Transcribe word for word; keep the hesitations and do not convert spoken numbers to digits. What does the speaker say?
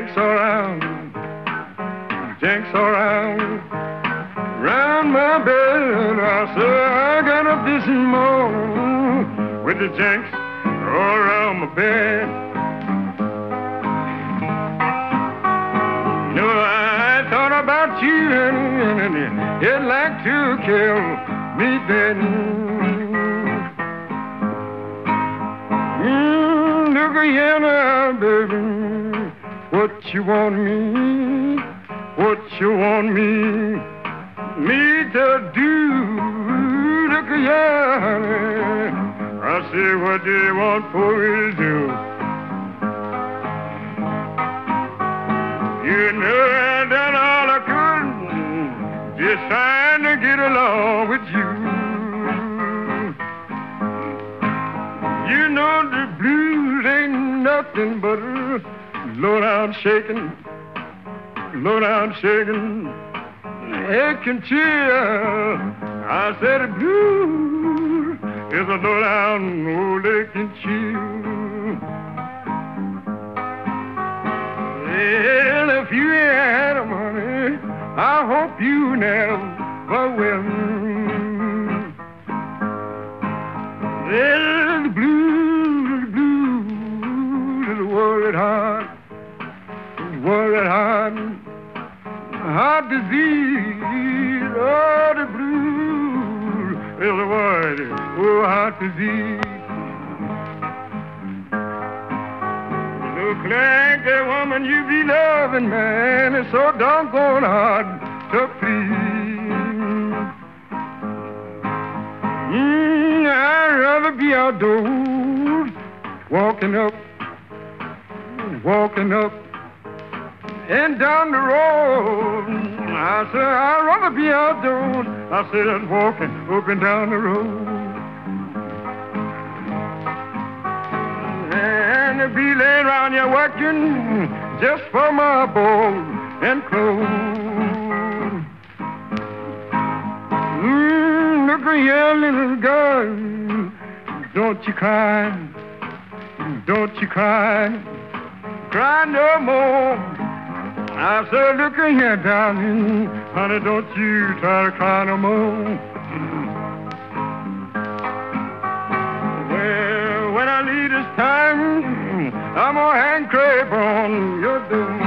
jinx around, jinx around, round my bed. I said I got up this morning with the jinx all around my bed. No, I thought about you and, and, and it'd like to kill me dead. Mm, look here now, baby, what you want me, what you want me, me to do? Look here, I say, what do you want for me to do? You know I done all I could, just trying to get along with you. You know the blues ain't nothing but a low down shaking, low down shaking, aching chill. I said the blues is a low down old aching chill. Well, if you ain't had money, I hope you never will. Well, the blues, the blues is worried hard, worried hard, heart disease. Oh, the blues is worried, oh, heart disease. Look like the woman you be loving, man, is so doggone hard to please. Mm, I'd rather be outdoors, walking up, walking up and down the road. I said I'd rather be outdoors. I said I'm walking up and down the road. And to be laying around here working just for my board and clothes. Mm, look here, little girl, don't you cry, don't you cry, cry no more. I said, look here, darling, honey, don't you try to cry no more. Well, when I leave this time, I'm gonna hang crepe on your door.